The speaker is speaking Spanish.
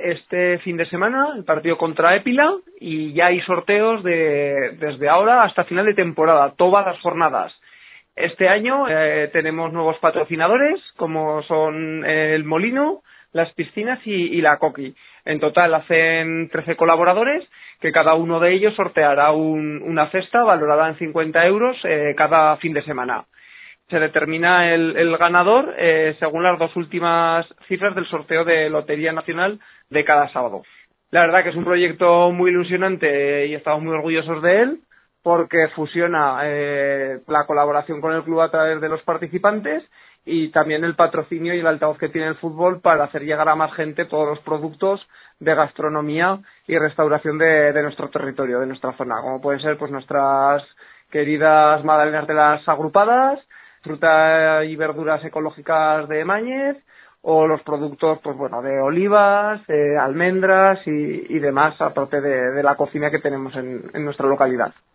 este fin de semana el partido contra Épila y ya hay sorteos desde ahora hasta final de temporada, todas las jornadas. Este año tenemos nuevos patrocinadores como son el Molino, las piscinas y la Coqui. En total hacen 13 colaboradores que cada uno de ellos sorteará una cesta valorada en 50 euros cada fin de semana. Se determina el ganador según las dos últimas cifras del sorteo de Lotería Nacional de cada sábado. La verdad que es un proyecto muy ilusionante y estamos muy orgullosos de él porque fusiona la colaboración con el club a través de los participantes y también el patrocinio y el altavoz que tiene el fútbol para hacer llegar a más gente todos los productos de gastronomía y restauración de nuestro territorio, de nuestra zona, como pueden ser pues nuestras queridas magdalenas de las agrupadas, fruta y verduras ecológicas de Mañez o los productos pues bueno de olivas, almendras y demás, aparte de la cocina que tenemos en nuestra localidad.